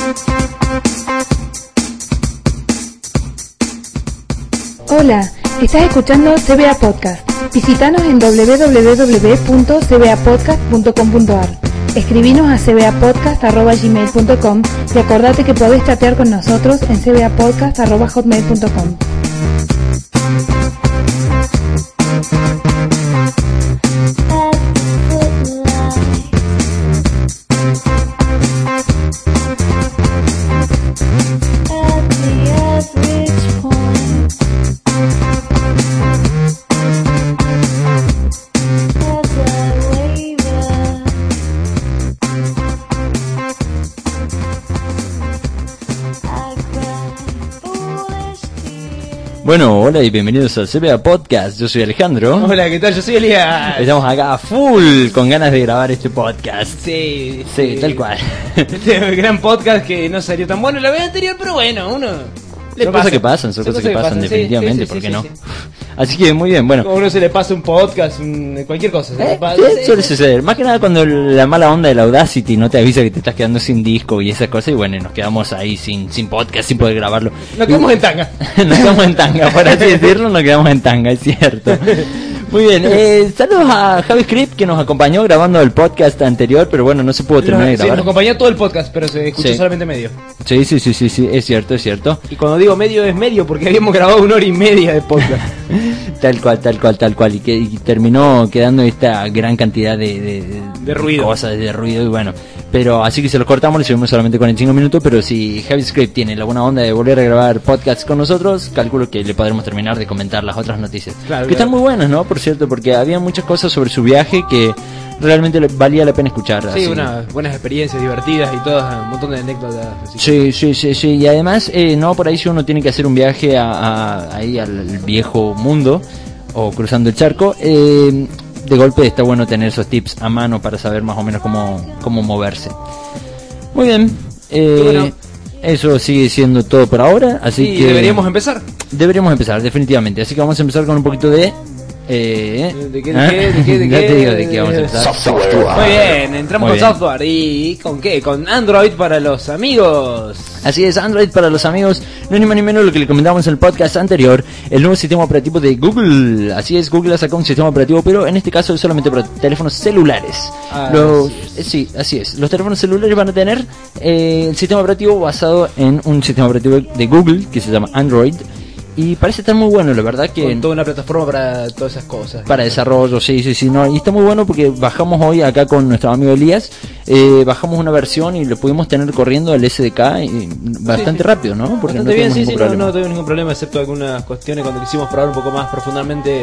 Hola, estás escuchando CBA Podcast. Visítanos en www.cbapodcast.com.ar. Escribinos a cbapodcast@gmail.com y acordate que podés chatear con nosotros en cbapodcast@hotmail.com. Bueno, hola y bienvenidos al CBA Podcast, yo soy Alejandro. Hola, ¿qué tal? Yo soy Elías. Estamos acá full con ganas de grabar este podcast. Sí, tal cual. Este gran podcast que no salió tan bueno la vez anterior, pero bueno, son cosas que pasan, definitivamente, sí, ¿por qué sí, no? sí. Así que muy bien, bueno. Como uno se le pasa un podcast, cualquier cosa. Suele suceder, más que nada cuando la mala onda del Audacity no te avisa que te estás quedando sin disco y esas cosas, y bueno, nos quedamos ahí sin podcast, sin poder grabarlo. Nos quedamos en tanga. Nos quedamos en tanga, por así decirlo, nos quedamos en tanga, es cierto. Muy bien, saludos a Javi Script que nos acompañó grabando el podcast anterior, pero bueno, no se pudo terminar de grabar. Sí, nos acompañó todo el podcast, pero se escuchó solamente medio. Sí, es cierto. Y cuando digo medio es medio, porque habíamos grabado 1 hora y media de podcast. Tal cual, y terminó quedando esta gran cantidad de ruido. Cosas, de ruido, y bueno. Pero así que se los cortamos, le subimos solamente 45 minutos, pero si Javi Script tiene la buena onda de volver a grabar podcasts con nosotros, calculo que le podremos terminar de comentar las otras noticias. Claro. Están muy buenas, ¿no? Por cierto, porque había muchas cosas sobre su viaje que realmente valía la pena escuchar. Sí, unas buenas experiencias divertidas y todas, un montón de anécdotas. Sí, y además, no, por ahí si uno tiene que hacer un viaje ahí al viejo mundo, o cruzando el charco, de golpe está bueno tener esos tips a mano para saber más o menos cómo moverse. Muy bien, bueno, eso sigue siendo todo por ahora, así que deberíamos empezar, definitivamente. Así que vamos a empezar con un poquito de ¿De qué? Ya te digo de qué vamos a empezar. Software. Muy bien, entramos con software. ¿Y con qué? Con Android para los amigos. Así es, Android para los amigos. No es ni más ni menos lo que le comentamos en el podcast anterior. El nuevo sistema operativo de Google. Así es, Google ha sacado un sistema operativo, pero en este caso es solamente para teléfonos celulares. Sí, así es. Los teléfonos celulares van a tener el sistema operativo basado en un sistema operativo de Google que se llama Android. Y parece estar muy bueno, la verdad que... Con toda una plataforma para todas esas cosas. Para desarrollo, sí, no. Y está muy bueno porque bajamos hoy acá con nuestro amigo Elías, bajamos una versión y lo pudimos tener corriendo el SDK bastante rápido, ¿no? Porque bastante bien, no tuvimos ningún problema, excepto algunas cuestiones cuando quisimos probar un poco más profundamente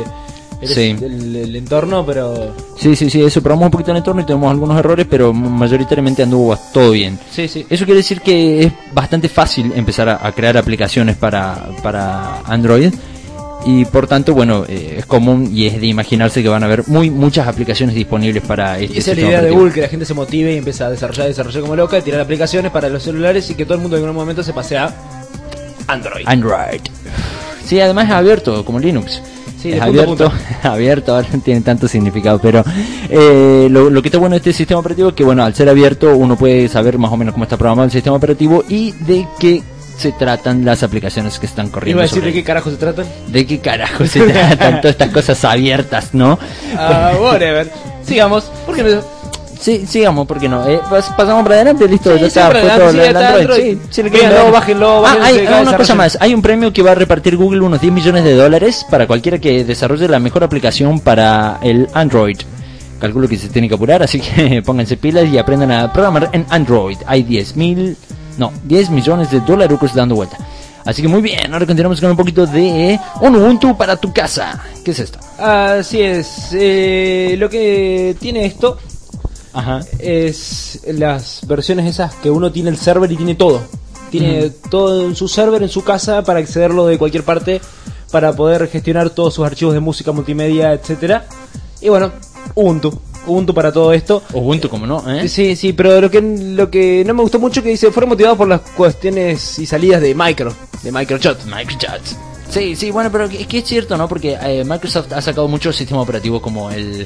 el entorno, pero... Sí, eso, probamos un poquito el entorno y tenemos algunos errores, pero mayoritariamente anduvo todo bien. Sí. Eso quiere decir que es bastante fácil empezar a crear aplicaciones para Android, y por tanto, bueno, es común y es de imaginarse que van a haber muchas aplicaciones disponibles para este. Y esa es la idea de Google, que la gente se motive y empieza a desarrollar como loca, tirar aplicaciones para los celulares y que todo el mundo en algún momento se pase a Android. Sí, además es abierto, como Linux. Sí, es abierto, ahora no tiene tanto significado, pero lo que está bueno de este sistema operativo es que, bueno, al ser abierto uno puede saber más o menos cómo está programado el sistema operativo y de qué se tratan las aplicaciones que están corriendo. ¿Iba a decir de qué carajo se tratan? ¿De qué carajo se tratan todas estas cosas abiertas, no? Whatever. Sigamos, ¿por qué no? Sí, sigamos, ¿por qué no? Pasamos para adelante, listo, sí, ya está, fue todo el Android. Sí, le quieren, bájenlo. Hay una cosa más, hay un premio que va a repartir Google unos $10 millones para cualquiera que desarrolle la mejor aplicación para el Android. Calculo que se tiene que apurar, así que pónganse pilas y aprendan a programar en Android. Hay $10 millones dando vuelta. Así que muy bien, ahora continuamos con un poquito de un Ubuntu para tu casa. ¿Qué es esto? Así es, lo que tiene esto... Ajá. Es las versiones esas que uno tiene el server y tiene todo. Tiene todo en su server, en su casa, para accederlo de cualquier parte, para poder gestionar todos sus archivos de música, multimedia, etcétera. Y bueno, Ubuntu para todo esto. Ubuntu, como no, ¿eh? Sí, pero lo que no me gustó mucho que dice, fueron motivados por las cuestiones y salidas de Microsoft. Sí, bueno, pero es que es cierto, ¿no? Porque Microsoft ha sacado muchos sistemas operativos como el...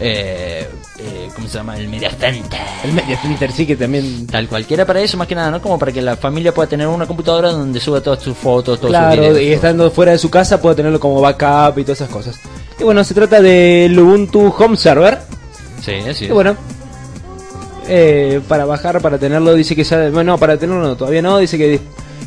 ¿cómo se llama? El Media Center. El Media Center sí que también... Tal cualquiera para eso, más que nada, ¿no? Como para que la familia pueda tener una computadora donde suba todas sus fotos, todos sus Claro, videos. y estando fuera de su casa puede tenerlo como backup y todas esas cosas. Y bueno, se trata del Ubuntu Home Server. Sí, así Y es. bueno, para bajar, para tenerlo, dice que ya... Bueno, no, para tenerlo no, todavía no, dice que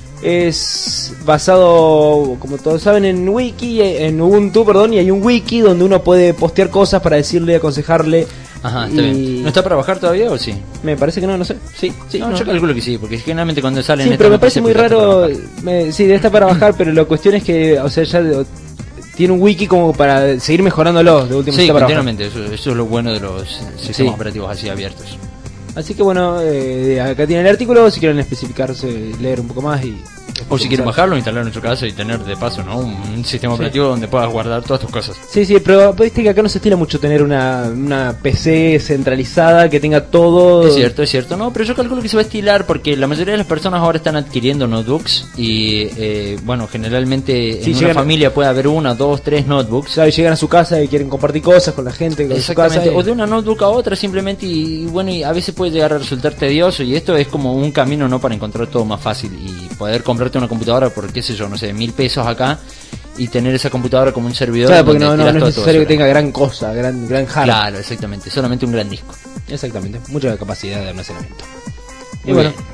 es basado, como todos saben, en Ubuntu, perdón, y hay un wiki donde uno puede postear cosas para decirle, aconsejarle. Ajá, está bien. ¿No está para bajar todavía o sí? Me parece que no sé. Sí, No, no. yo calculo que sí, porque generalmente cuando salen... Sí, estas pero me noticias, parece muy pues, ya está para raro. bajar. Sí, debe estar para bajar, pero la cuestión es que, o sea, ya tiene un wiki como para seguir mejorándolo. De último Sí, está para bajar. continuamente, eso es lo bueno de los sistemas operativos así abiertos. Así que bueno, acá tiene el artículo, si quieren especificarse, leer un poco más y... O si quieren bajarlo, instalarlo en su casa y tener de paso, ¿no? Un sistema operativo donde puedas guardar todas tus cosas. Sí, pero viste que acá no se estila mucho tener una PC centralizada que tenga todo... Es cierto, no, pero yo calculo que se va a estilar porque la mayoría de las personas ahora están adquiriendo notebooks y, bueno, generalmente en una familia puede haber 1, 2, 3 notebooks. Claro, y llegan a su casa y quieren compartir cosas con la gente, con su casa. Exactamente, o de una notebook a otra simplemente y bueno, y a veces puede llegar a resultar tedioso y esto es como un camino, ¿no? Para encontrar todo más fácil y poder comprarte una computadora por, qué sé yo, no sé, $1,000 acá y tener esa computadora como un servidor. Claro, porque donde no tiras es toda tu necesario que basura. tenga gran cosa, gran hardware. Claro, exactamente, solamente un gran disco. Exactamente, mucha capacidad de almacenamiento. Y Muy bueno, bien.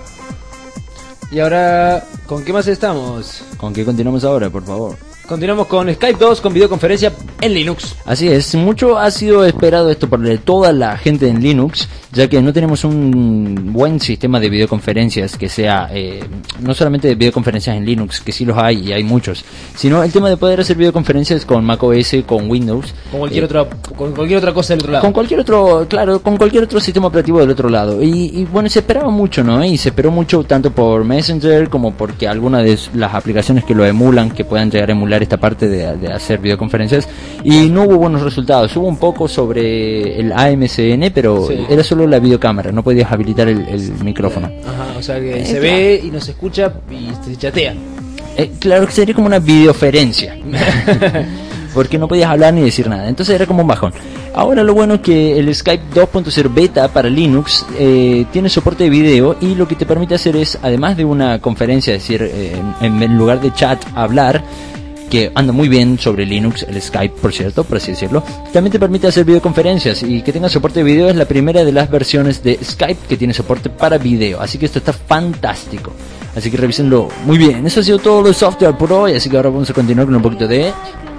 y ahora, ¿con qué más estamos? ¿Con qué continuamos ahora, por favor? Continuamos con Skype 2 con videoconferencia en Linux. Así es, mucho ha sido esperado esto por toda la gente en Linux, ya que no tenemos un buen sistema de videoconferencias que sea, no solamente de videoconferencias en Linux, que sí los hay y hay muchos, sino el tema de poder hacer videoconferencias con macOS, con Windows, Con cualquier otra cosa del otro lado. con cualquier otro, claro, con cualquier otro sistema operativo del otro lado. Y bueno, se esperaba mucho, ¿no? Y se esperó mucho tanto por Messenger como porque algunas de las aplicaciones que lo emulan, que puedan llegar a emular esta parte de hacer videoconferencias, y no hubo buenos resultados. Hubo un poco sobre el AMCN, pero Sí. era solo la videocámara, no podías habilitar el micrófono. Ajá, o sea que se claro. ve y no se escucha y se chatea. Claro que sería como una videoferencia. Porque no podías hablar ni decir nada, entonces era como un bajón. Ahora lo bueno es que el Skype 2.0 beta para Linux tiene soporte de video y lo que te permite hacer es, además de una conferencia, es decir, en lugar de chat, hablar, que anda muy bien sobre Linux, el Skype, por cierto, por así decirlo, también te permite hacer videoconferencias, y que tenga soporte de video es la primera de las versiones de Skype que tiene soporte para video, así que esto está fantástico. Así que revísenlo muy bien. Eso ha sido todo lo de software por hoy, así que ahora vamos a continuar con un poquito de...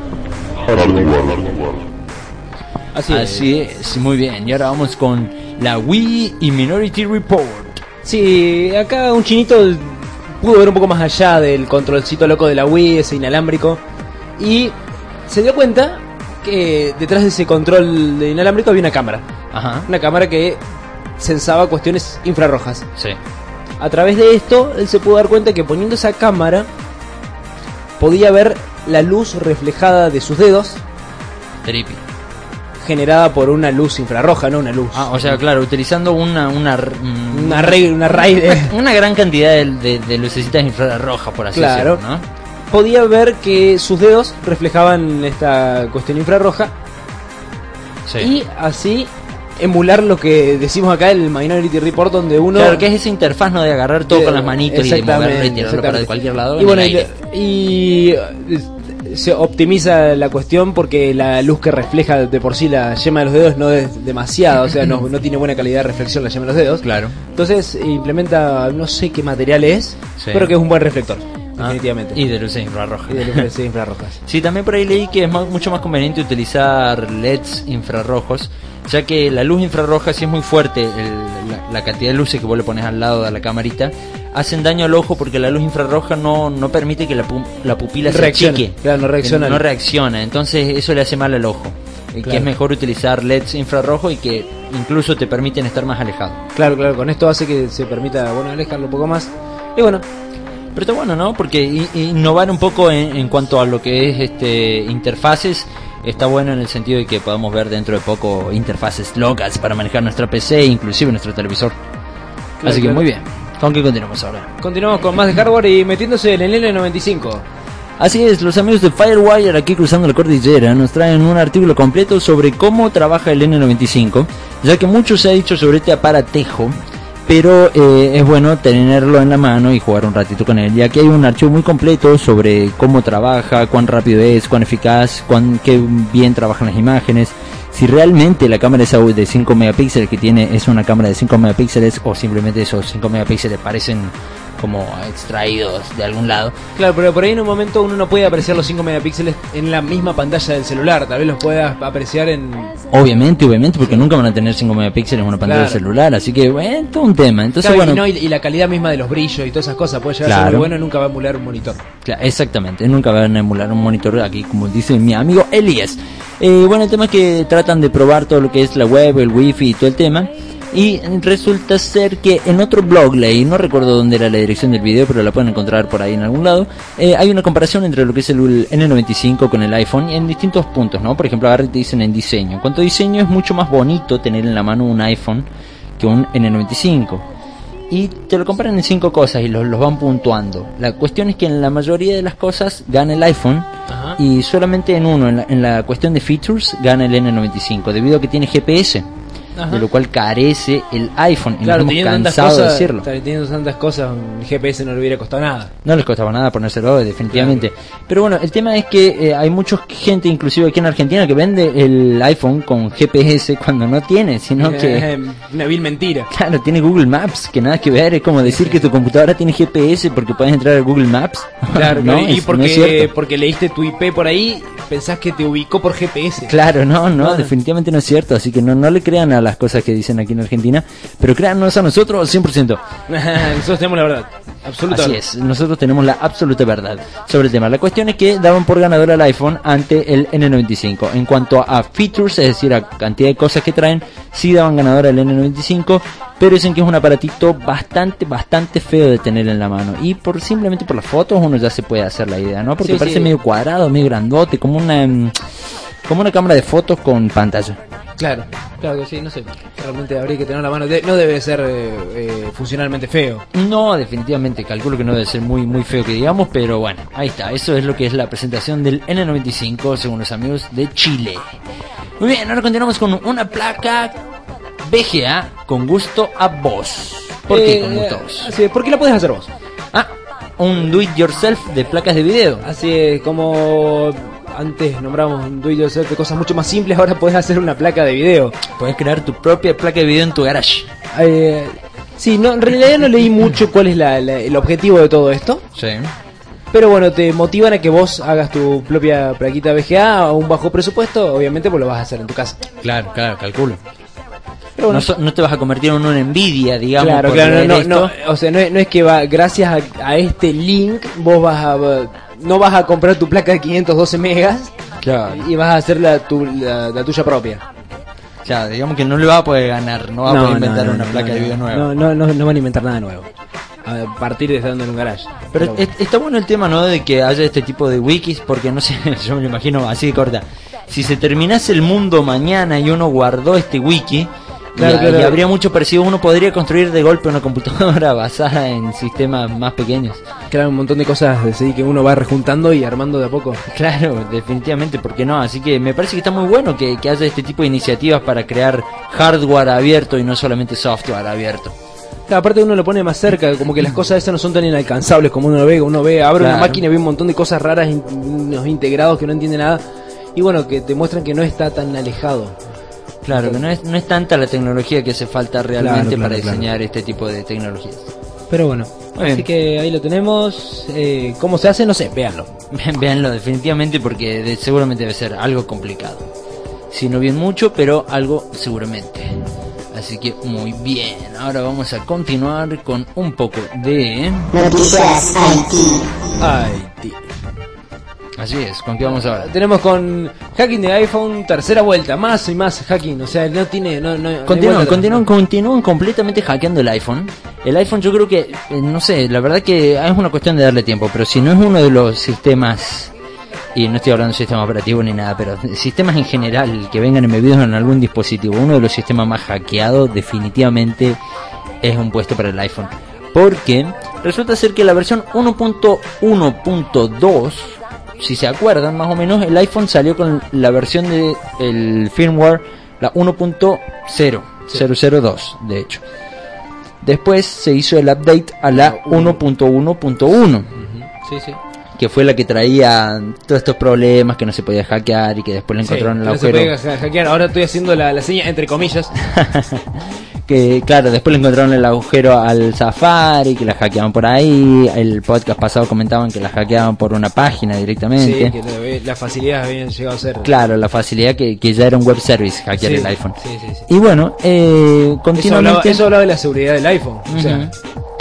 Así es, muy bien. Y ahora vamos con la Wii y Minority Report. Sí, acá un chinito pudo ver un poco más allá del controlcito loco de la Wii, ese inalámbrico, y se dio cuenta que detrás de ese control de inalámbrico había una cámara. Ajá. Una cámara que sensaba cuestiones infrarrojas. Sí. A través de esto, él se pudo dar cuenta que poniendo esa cámara podía ver la luz reflejada de sus dedos Trippy. generada por una luz infrarroja, no una luz. Ah, o sea, claro, utilizando una gran cantidad de lucecitas infrarrojas, por así Claro. decirlo, ¿no? Podía ver que sus dedos reflejaban esta cuestión infrarroja Sí. y así emular lo que decimos acá el Minority Report, donde uno... Claro, que es esa interfaz, ¿no? De agarrar todo con las manitos y de moverlo y tirarlo para cualquier lado. Y bueno, en el aire. y se optimiza la cuestión porque la luz que refleja de por sí la yema de los dedos no es demasiada, o sea, no tiene buena calidad de reflexión la yema de los dedos. Claro. Entonces implementa, no sé qué material es, Sí. pero que es un buen reflector, Ah, definitivamente. y de luces infrarrojas. Y de luces infrarrojas. Sí, también por ahí leí que es mucho más conveniente utilizar LEDs infrarrojos, ya que la luz infrarroja, si es muy fuerte, la cantidad de luces que vos le pones al lado de la camarita, hacen daño al ojo porque la luz infrarroja no permite que la pupila se Reaccione. achique. Claro, no reacciona. No reacciona, entonces eso le hace mal al ojo. Que Claro. es mejor utilizar LEDs infrarrojos y que incluso te permiten estar más alejado. Claro, con esto hace que se permita, bueno, alejarlo un poco más. Y bueno, Pero está bueno, ¿no? Porque innovar un poco en cuanto a lo que es interfaces está bueno en el sentido de que podamos ver dentro de poco interfaces locas para manejar nuestra PC, inclusive nuestro televisor. Claro, Así que claro. muy bien. ¿Con qué continuamos ahora? continuamos con más de hardware y metiéndose en el N95. Así es, los amigos de Firewire aquí cruzando la cordillera nos traen un artículo completo sobre cómo trabaja el N95, ya que mucho se ha dicho sobre este aparatejo, pero es bueno tenerlo en la mano y jugar un ratito con él, ya que hay un archivo muy completo sobre cómo trabaja, cuán rápido es, cuán eficaz, qué bien trabajan las imágenes, si realmente la cámara esa de 5 megapíxeles que tiene es una cámara de 5 megapíxeles o simplemente esos 5 megapíxeles parecen como extraídos de algún lado. Claro, pero por ahí en un momento uno no puede apreciar los 5 megapíxeles en la misma pantalla del celular, tal vez los puedas apreciar en... Obviamente, porque nunca van a tener 5 megapíxeles en una pantalla del celular, así que bueno, todo un tema. Entonces, claro, bueno, y la calidad misma de los brillos y todas esas cosas puede llegar a ser muy bueno y nunca va a emular un monitor. Claro, exactamente, nunca van a emular un monitor aquí, como dice mi amigo Elías. Bueno, el tema es que tratan de probar todo lo que es la web, el wifi y todo el tema. Y resulta ser que en otro blog leí, no recuerdo dónde era la dirección del video, pero la pueden encontrar por ahí en algún lado. Hay una comparación entre lo que es el N95 con el iPhone en distintos puntos, ¿no? Por ejemplo, agarra y te dicen en diseño. En cuanto a diseño, es mucho más bonito tener en la mano un iPhone que un N95. Y te lo comparan en 5 cosas y los van puntuando. La cuestión es que en la mayoría de las cosas gana el iPhone. Ajá. Y solamente en uno, en la cuestión de features, gana el N95, debido a que tiene GPS. Ajá. De lo cual carece el iPhone. Y claro, nos hemos cansado de decirlo. Teniendo tantas cosas, el GPS no le hubiera costado nada. No les costaba nada ponérselo, definitivamente. Claro. Pero bueno, el tema es que hay mucha gente, inclusive aquí en Argentina, que vende el iPhone con GPS cuando no tiene, sino que... Una vil mentira. Claro, tiene Google Maps, que nada que ver. Es como decir que tu computadora tiene GPS porque puedes entrar a Google Maps. Claro, no, y porque leíste tu IP por ahí, pensás que te ubicó por GPS. Claro, no, definitivamente no es cierto. Así que no le crean a las cosas que dicen aquí en Argentina, pero créannos a nosotros 100%. Nosotros tenemos la verdad absoluta. Así es, nosotros tenemos la absoluta verdad sobre el tema. La cuestión es que daban por ganador al iPhone ante el N95. En cuanto a features, es decir, a cantidad de cosas que traen, sí daban ganador al N95, pero dicen que es un aparatito bastante feo de tener en la mano. Y simplemente por las fotos uno ya se puede hacer la idea, ¿no? Porque parece medio cuadrado, medio grandote, como una cámara de fotos con pantalla. Claro que sí, no sé, realmente habría que tener la mano, no debe ser funcionalmente feo. No, definitivamente, calculo que no debe ser muy feo que digamos, pero bueno, ahí está, eso es lo que es la presentación del N95 según los amigos de Chile. Muy bien, ahora continuamos con una placa VGA con gusto a vos. ¿Por qué con gusto a vos? Así es, ¿por qué la puedes hacer vos? Un do it yourself de placas de video. Así es, como... Antes nombramos un do it yourself de cosas mucho más simples, ahora puedes hacer una placa de video. Puedes crear tu propia placa de video en tu garage. Sí, no, en realidad no leí mucho cuál es el objetivo de todo esto. Sí. Pero bueno, te motivan a que vos hagas tu propia plaquita VGA a un bajo presupuesto, obviamente pues lo vas a hacer en tu casa. Claro, calculo. Pero bueno, no te vas a convertir en una envidia, digamos. Claro, no, o sea, no es que gracias a este link vos no vas a comprar tu placa de 512 megas, claro, y vas a hacer la tuya propia. Claro, digamos que no le vas a poder ganar, no vas a poder inventar una placa de video nueva. No van a inventar nada nuevo. A partir de estando en un garage. Pero está bueno el tema, ¿no? De que haya este tipo de wikis, porque no sé, yo me lo imagino así de corta. Si se terminase el mundo mañana y uno guardó este wiki, y habría mucho parecido, uno podría construir de golpe una computadora basada en sistemas más pequeños. Claro, un montón de cosas así que uno va rejuntando y armando de a poco. Claro, definitivamente, ¿por qué no? Así que me parece que está muy bueno que haya este tipo de iniciativas para crear hardware abierto y no solamente software abierto. Claro, aparte uno lo pone más cerca, como que las cosas esas no son tan inalcanzables como uno ve, abre una máquina y ve un montón de cosas raras, unos integrados que no entiende nada, y bueno, que te muestran que no está tan alejado. Claro, que no es tanta la tecnología que hace falta realmente para diseñar este tipo de tecnologías. Pero bueno, así que ahí lo tenemos. ¿Cómo se hace? No sé, véanlo. Véanlo definitivamente porque seguramente debe ser algo complicado. Si no bien mucho, pero algo seguramente. Así que muy bien, ahora vamos a continuar con un poco de... Noticias Haití. Así es, ¿con qué vamos ahora? Tenemos con hacking de iPhone, tercera vuelta, más y más hacking, o sea, no tiene... Continúan completamente hackeando el iPhone. El iPhone yo creo que, no sé, la verdad que es una cuestión de darle tiempo, pero si no es uno de los sistemas, y no estoy hablando de sistema operativo ni nada, pero sistemas en general que vengan embebidos en algún dispositivo, uno de los sistemas más hackeados definitivamente es un puesto para el iPhone. Porque resulta ser que la versión 1.1.2 si se acuerdan más o menos, el iPhone salió con la versión de el firmware, la 1.002, de hecho. Después se hizo el update a la 1.1.1, Sí. que fue la que traía todos estos problemas, que no se podía hackear y que después le encontraron el no agujero. se puede hackear. Ahora estoy haciendo la seña entre comillas. Que claro, después le encontraron el agujero al Safari, que la hackeaban por ahí. El podcast pasado comentaban que la hackeaban por una página directamente. Sí, que las facilidades habían llegado a ser. Claro, la facilidad que ya era un web service hackear el iPhone. Sí. Y bueno, continuamente... Eso hablaba de la seguridad del iPhone. O sea,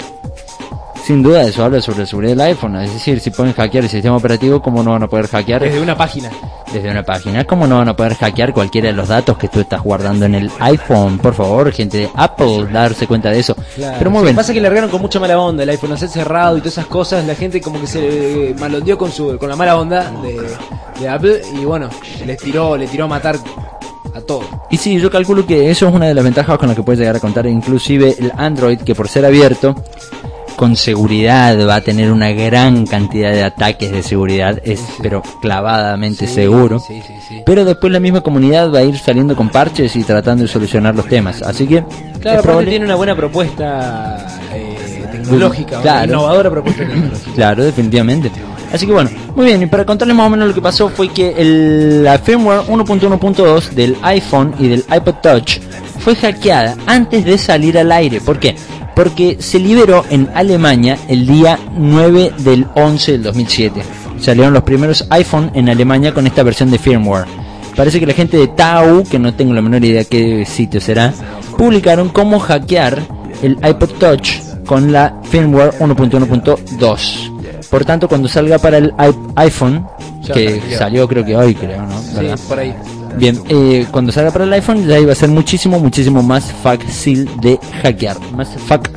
sin duda eso habla sobre la seguridad del iPhone. Es decir, si pueden hackear el sistema operativo, ¿cómo no van a poder hackear? desde una página. Desde una página, ¿cómo no van a poder hackear cualquiera de los datos que tú estás guardando en el iPhone? Por favor, gente de Apple, darse cuenta de eso. Claro. Pero muy bien. Pasa que largaron con mucha mala onda el iPhone, hacer cerrado y todas esas cosas. La gente como que se malondeó con la mala onda de Apple y bueno, le tiró a matar a todo. Y sí, yo calculo que eso es una de las ventajas con las que puedes llegar a contar. Inclusive el Android, que por ser abierto, con seguridad va a tener una gran cantidad de ataques de seguridad, pero clavadamente seguro. Sí. Pero después la misma comunidad va a ir saliendo con parches y tratando de solucionar los temas. Así que Claro, aparte tiene una buena propuesta tecnológica, claro. Una innovadora propuesta tecnológica. Claro, definitivamente. Así que bueno, muy bien, y para contarles más o menos lo que pasó fue que la firmware 1.1.2 del iPhone y del iPod Touch fue hackeada antes de salir al aire. ¿Por qué? Porque se liberó en Alemania el día 9 del 11 del 2007. Salieron los primeros iPhone en Alemania con esta versión de firmware. Parece que la gente de Tau, que no tengo la menor idea qué sitio será, publicaron cómo hackear el iPod Touch con la firmware 1.1.2. Por tanto, cuando salga para el iPhone, que salió creo que hoy, ¿no? Sí, por ahí. Bien, cuando salga para el iPhone ya iba a ser muchísimo más fácil de hackear. Más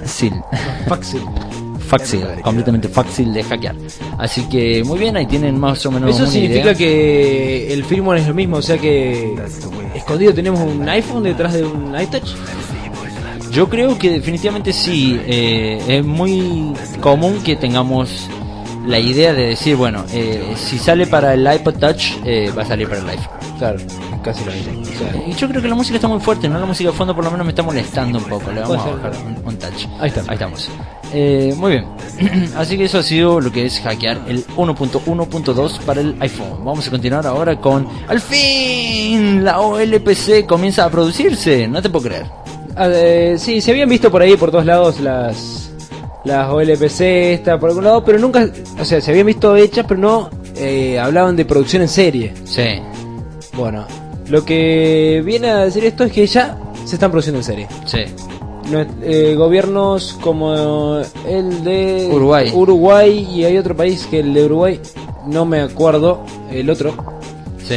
fácil, completamente fácil de hackear. Así que muy bien, ahí tienen más o menos. Eso una significa idea. que el firmware es lo mismo, o sea que escondido tenemos un iPhone detrás de un iTouch. Yo creo que definitivamente sí. Es muy común que tengamos la idea de decir, bueno, si sale para el iPod Touch, va a salir para el iPhone. Claro, casi lo mismo. O sea, Y yo creo que la música está muy fuerte, ¿no? La música de fondo por lo menos me está molestando un poco. Le vamos a Puede ser. bajar un touch. Ahí está. Ahí estamos. Muy bien. Así que eso ha sido lo que es hackear el 1.1.2 para el iPhone. Vamos a continuar ahora con... ¡Al fin! La OLPC comienza a producirse. No te puedo creer. sí, se habían visto por ahí, por todos lados, las OLPC, esta por algún lado, pero nunca, o sea, se habían visto hechas, pero no hablaban de producción en serie. Sí. Bueno, lo que viene a decir esto es que ya se están produciendo en serie. Sí. Gobiernos como el de Uruguay y hay otro país que el de Uruguay, no me acuerdo, el otro. Sí.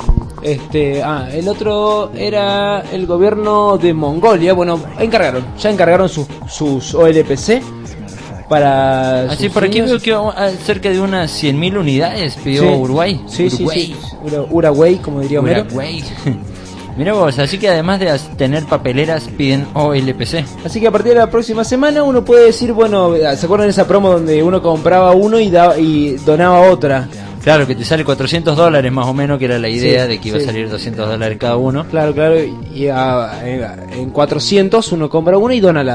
El otro era el gobierno de Mongolia. Bueno, ya encargaron sus OLPC para. Así sus por aquí niños. veo que cerca de unas 100.000 unidades pidió Sí. Uruguay. Sí, Uruguay. sí. Uruguay, como diría Homero. Uruguay. Mira vos, así que además de tener papeleras piden OLPC. Así que a partir de la próxima semana uno puede decir, bueno, ¿se acuerdan de esa promo donde uno compraba uno y donaba otra? Claro, que te sale $400 más o menos, que era la idea Sí, de que iba sí. a salir $200 cada uno. Claro, y en 400 uno compra una y dona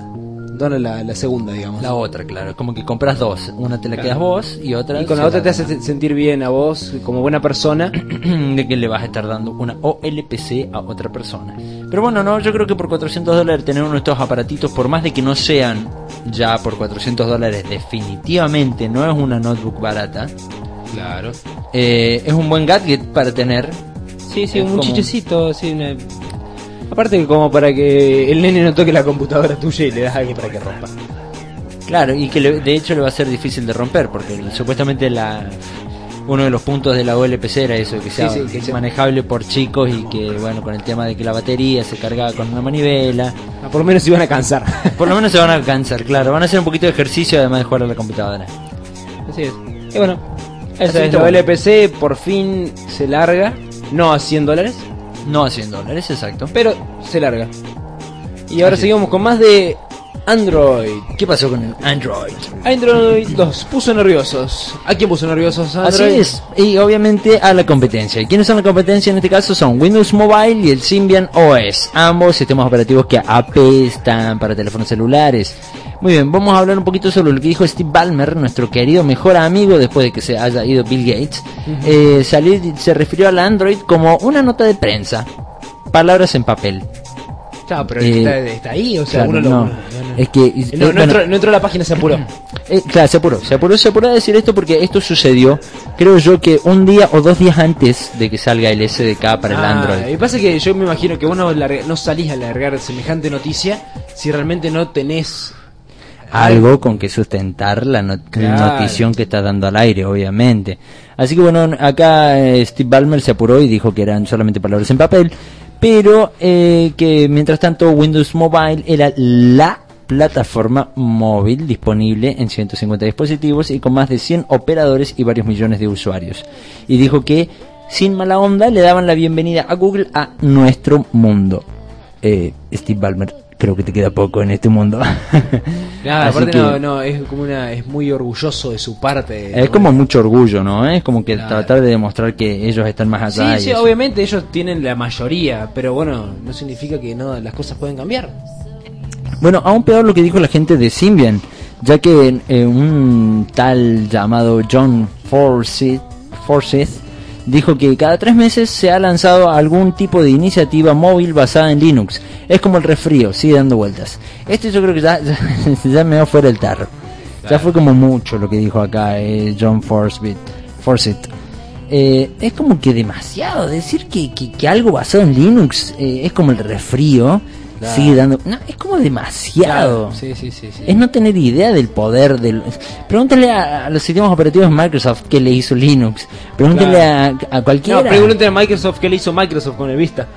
la segunda, digamos. La otra, claro, es como que compras dos. Una te la quedas vos y otra... Y con la otra te hace sentir bien a vos como buena persona. de que le vas a estar dando una OLPC a otra persona. Pero bueno, no, yo creo que por $400 tener uno de estos aparatitos, por más de que no sean ya por $400, definitivamente no es una notebook barata. Claro. Es un buen gadget para tener. Sí, Es un como- chichecito, así aparte que como para que el nene no toque la computadora tuya y le das algo para que rompa. Claro, y que de hecho le va a ser difícil de romper, porque supuestamente uno de los puntos de la OLPC era eso, que sea Sí, que sea- manejable por chicos y que, bueno, con el tema de que la batería se cargaba con una manivela, Por lo menos se iban a cansar. por lo menos se van a cansar, claro, van a hacer un poquito de ejercicio además de jugar a la computadora. Así es. Y bueno, Así esa es que la bueno. LPC, por fin se larga, no a $100, No a $100, exacto. pero se larga. Y ahora Así es. seguimos con más de Android. ¿Qué pasó con el Android? Android los puso nerviosos. ¿A quién puso nerviosos Android? Así es, y obviamente a la competencia. ¿Y quiénes son la competencia en este caso? Son Windows Mobile y el Symbian OS, ambos sistemas operativos que apestan para teléfonos celulares. Muy bien, vamos a hablar un poquito sobre lo que dijo Steve Ballmer, nuestro querido mejor amigo después de que se haya ido Bill Gates. Se refirió al Android como una nota de prensa, palabras en papel. Claro, pero está ahí, o sea, claro, uno lo... no. Es que no entró a la página, se apuró. Claro, se apuró a decir esto porque esto sucedió, creo yo, que un día o 2 días antes de que salga el SDK para el Android. Me pasa que yo me imagino que vos no salís a largar semejante noticia si realmente no tenés algo con que sustentar la notición que está dando al aire, obviamente. Así que bueno, acá Steve Ballmer se apuró y dijo que eran solamente palabras en papel, pero que mientras tanto Windows Mobile era la plataforma móvil disponible en 150 dispositivos y con más de 100 operadores y varios millones de usuarios. Y dijo que sin mala onda le daban la bienvenida a Google a nuestro mundo. Steve Ballmer, creo que te queda poco en este mundo. Claro, aparte es como es muy orgulloso de su parte. Es como mucho orgullo, ¿no? Es como que tratar de demostrar que ellos están más allá. Sí, obviamente ellos tienen la mayoría, pero bueno, no significa que no las cosas pueden cambiar. Bueno, aún peor lo que dijo la gente de Symbian, ya que un tal llamado John Forsyth dijo que cada 3 meses se ha lanzado algún tipo de iniciativa móvil basada en Linux. Es como el resfrío, sigue dando vueltas. Yo creo que ya me va fuera el tarro. Claro. Ya fue como mucho lo que dijo acá John Forsyth. Es como que demasiado decir que algo basado en Linux es como el resfrío. Claro. Sigue dando... No, es como demasiado. Claro. Sí. Es no tener idea del poder del... Pregúntale a los sistemas operativos de Microsoft qué le hizo Linux. Pregúntale a cualquiera. No, pregúntale a Microsoft qué le hizo Microsoft con el Vista.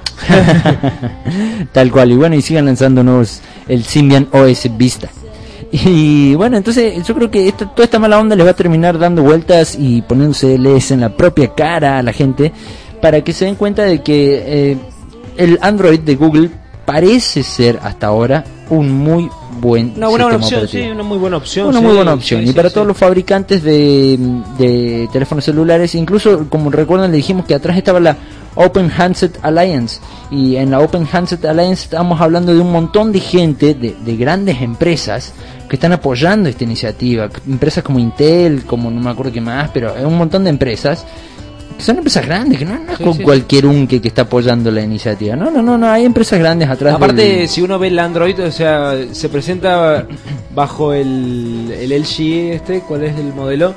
Tal cual. Y bueno, y sigan lanzando nuevos... El Symbian OS Vista. Y bueno, entonces yo creo que toda esta mala onda les va a terminar dando vueltas y poniéndoseles en la propia cara a la gente para que se den cuenta de que el Android de Google parece ser hasta ahora un muy buen una buena opción, operativo. Sí, una muy buena opción. Una muy buena opción. Y para todos los fabricantes de teléfonos celulares, incluso como recuerdan le dijimos que atrás estaba la Open Handset Alliance. Y en la Open Handset Alliance estamos hablando de un montón de gente, de grandes empresas que están apoyando esta iniciativa. Empresas como Intel, como no me acuerdo qué más, pero es un montón de empresas. Son empresas grandes, que no es con cualquier unque que está apoyando la iniciativa. No, hay empresas grandes atrás. Aparte, si uno ve el Android, o sea, se presenta bajo el LG ¿cuál es el modelo?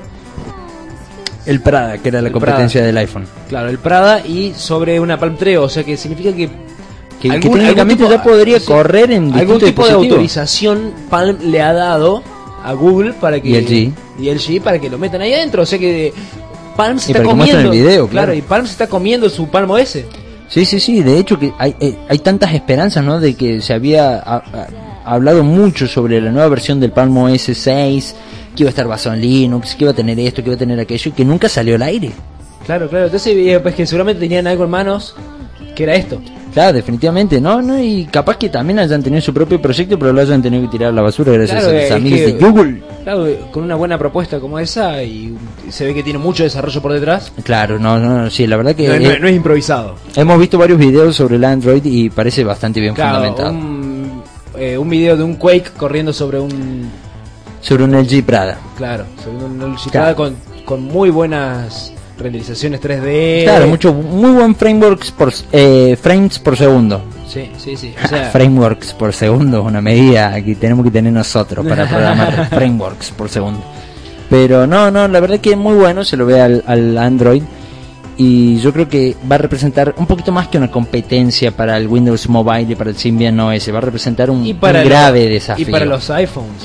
El Prada, que era la competencia Prada del iPhone. Claro, el Prada, y sobre una Palm 3, o sea que significa que técnicamente ya podría correr en algún tipo de dispositivos. autorización Palm le ha dado a Google para que y LG para que lo metan ahí adentro, o sea que Palm se está comiendo el video, claro. Y Palm se está comiendo su Palm OS. Sí, de hecho que hay tantas esperanzas, ¿no? De que se había hablado mucho sobre la nueva versión del Palm OS 6, que iba a estar basado en Linux, que iba a tener esto, que iba a tener aquello, y que nunca salió al aire. Claro, entonces pues que seguramente tenían algo en manos que era esto. Claro, definitivamente, no, y capaz que también hayan tenido su propio proyecto, pero lo hayan tenido que tirar a la basura gracias a los amigos de Google. Claro, con una buena propuesta como esa, y se ve que tiene mucho desarrollo por detrás. Claro, no, sí, la verdad que... No es improvisado. Hemos visto varios videos sobre el Android y parece bastante bien fundamentado. Un video de un Quake corriendo sobre un LG Prada. Claro, sobre un LG Prada con muy buenas renderizaciones 3D. Claro, muy buen frames por segundo. Sí. O sea, frameworks por segundo es una medida que tenemos que tener nosotros para programar frameworks por segundo. Pero no, la verdad que es muy bueno, se lo ve al Android. Y yo creo que va a representar un poquito más que una competencia para el Windows Mobile y para el Symbian OS. Va a representar un grave desafío. Y para los iPhones.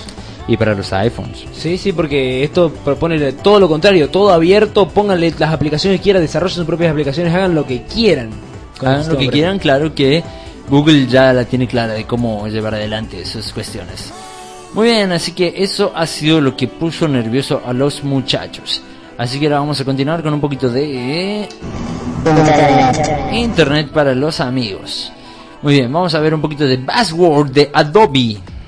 Sí, porque esto propone todo lo contrario, todo abierto, pónganle las aplicaciones que quieran, desarrollen sus propias aplicaciones, hagan lo que quieran. Hagan lo que quieran, claro que Google ya la tiene clara de cómo llevar adelante sus cuestiones. Muy bien, así que eso ha sido lo que puso nervioso a los muchachos. Así que ahora vamos a continuar con un poquito de Internet para los amigos. Muy bien, vamos a ver un poquito de Buzzword de Adobe.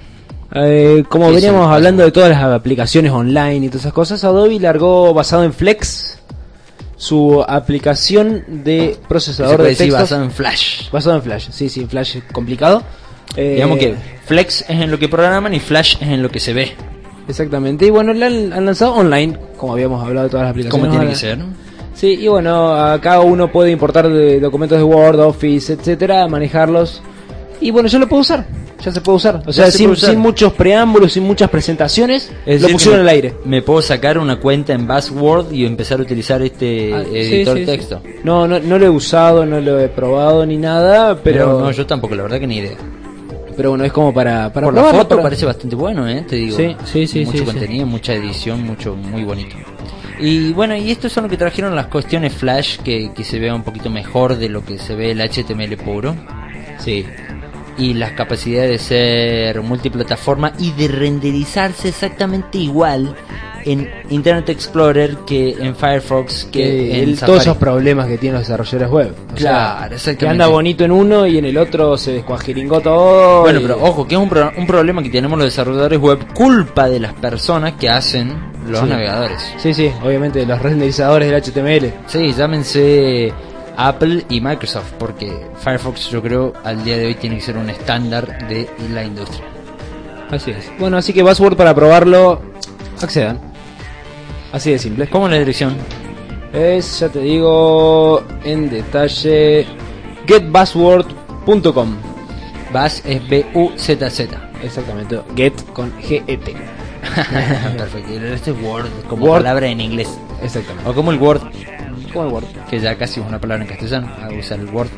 Como ¿Qué veníamos es el hablando de todas las aplicaciones online y todas esas cosas, Adobe largó, basado en Flex, su aplicación de Se procesador puede de decir textos. basado en Flash. Basado en Flash, sí, Flash es complicado. Digamos que Flex es en lo que programan y Flash es en lo que se ve. Exactamente, y bueno, la han lanzado online, como habíamos hablado de todas las aplicaciones. Como tiene ahora. que ser. Sí, y bueno, acá uno puede importar documentos de Word, Office, etcétera, manejarlos. Y bueno, ya lo puedo usar, ya se puede usar. O Ya sea, se puede usar. sin muchos preámbulos, sin muchas presentaciones, Es lo decir, pusieron que al aire. Me puedo sacar una cuenta en Buzzword y empezar a utilizar este editor de texto. Sí. No lo he usado, no lo he probado ni nada, pero No, yo tampoco, la verdad que ni idea. pero bueno, es como para Por la probarlo, foto para- parece bastante bueno, te digo. Sí, mucho sí. contenido, mucha edición, muy bonito. Y bueno, y estos son lo que trajeron las cuestiones Flash, que se vea un poquito mejor de lo que se ve el HTML puro. Sí. Y las capacidades de ser multiplataforma y de renderizarse exactamente igual en Internet Explorer que en Firefox, que en todos Safari. esos problemas que tienen los desarrolladores web. O Claro, sea, exactamente. que anda bonito en uno y en el otro se descuajeringó todo. Bueno, y- pero ojo, que es un problema que tenemos los desarrolladores web, culpa de las personas que hacen los Sí. navegadores. Sí, obviamente, los renderizadores del HTML. Sí, llámense Apple y Microsoft, porque Firefox yo creo al día de hoy tiene que ser un estándar de la industria. Así es. Bueno, así que Buzzword, para probarlo, accedan. Así de simple. ¿Cómo es la dirección? Es, ya te digo, en detalle, getbuzzword.com. Buzz es B-U-Z-Z. Exactamente, get con G-E-T. Perfecto. Y el resto es Word, como Word. palabra en inglés. Exactamente. O como el Word, Como el Word. que ya casi es una palabra en castellano, a usar el Word.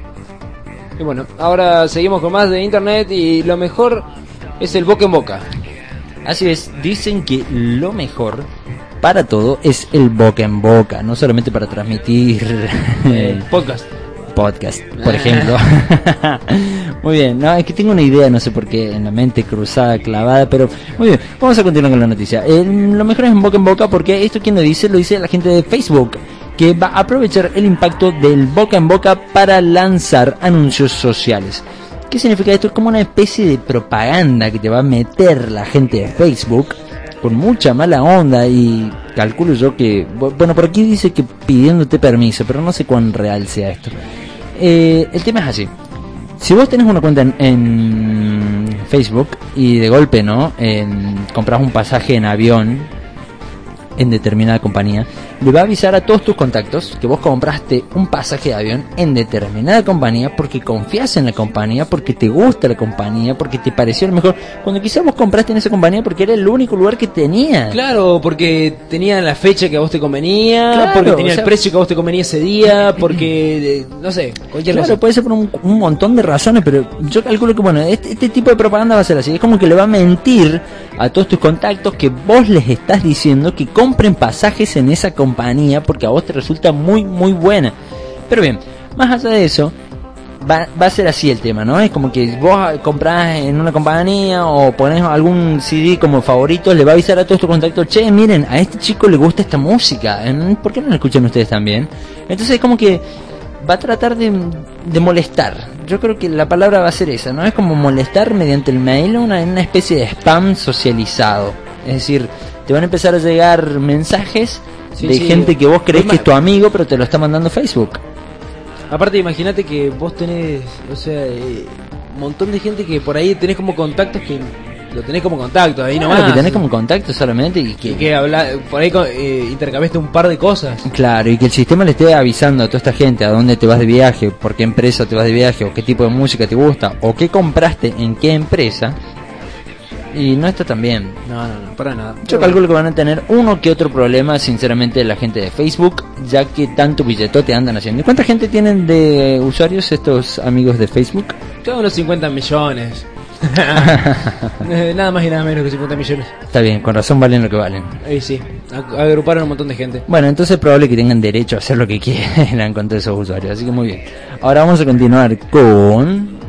Y bueno, ahora seguimos con más de internet y lo mejor es el boca en boca. Así es, dicen que lo mejor para todo es el boca en boca, no solamente para transmitir El podcast. podcast, por ejemplo. Muy bien, no, es que tengo una idea, no sé por qué, en la mente cruzada, clavada, pero muy bien, vamos a continuar con la noticia. Lo mejor es en boca, porque esto quien lo dice la gente de Facebook, que va a aprovechar el impacto del boca en boca para lanzar anuncios sociales. ¿Qué significa esto? Es como una especie de propaganda que te va a meter la gente de Facebook con mucha mala onda, y calculo yo que, bueno, por aquí dice que pidiéndote permiso, pero no sé cuán real sea esto. El tema es así: si vos tenés una cuenta en Facebook y de golpe, ¿no? Compras un pasaje en avión en determinada compañía, le va a avisar a todos tus contactos que vos compraste un pasaje de avión en determinada compañía porque confías en la compañía, porque te gusta la compañía, porque te pareció el mejor, cuando quizás vos compraste en esa compañía porque era el único lugar que tenía. Claro, porque tenía la fecha que a vos te convenía, Claro, porque tenía o sea, el precio que a vos te convenía ese día, porque, no sé, cualquier Claro, cosa. puede ser por un montón de razones, pero yo calculo que, bueno, este tipo de propaganda va a ser así. Es como que le va a mentir a todos tus contactos que vos les estás diciendo que compren pasajes en esa compañía porque a vos te resulta muy buena. Pero bien, más allá de eso, va a ser así el tema, ¿no? Es como que vos comprás en una compañía o ponés algún CD como favorito, le va a avisar a todos tus contactos: che, miren, a este chico le gusta esta música, ¿por qué no la escuchan ustedes también? Entonces es como que va a tratar de molestar. Yo creo que la palabra va a ser esa, ¿no? Es como molestar mediante el mail, una especie de spam socializado. Es decir, te van a empezar a llegar mensajes de gente que vos crees que es tu amigo, pero te lo está mandando Facebook. Aparte, imagínate que vos tenés, o sea, un montón de gente que por ahí tenés como contactos que lo tenés como contacto, ahí Claro, nomás. que tenés como contacto solamente y que habla, por ahí intercambiaste un par de cosas. Claro, y que el sistema le esté avisando a toda esta gente a dónde te vas de viaje, por qué empresa te vas de viaje, o qué tipo de música te gusta, o qué compraste en qué empresa. Y no está tan bien. No, para nada. Yo calculo que van a tener uno que otro problema, sinceramente, la gente de Facebook, ya que tanto billetote andan haciendo. ¿Y cuánta gente tienen de usuarios estos amigos de Facebook? Cada unos 50 millones. Nada más y nada menos que 50 millones. Está bien, con razón valen lo que valen. Ahí sí, agruparon un montón de gente. Bueno, entonces es probable que tengan derecho a hacer lo que quieran con todos esos usuarios, así que muy bien. Ahora vamos a continuar con...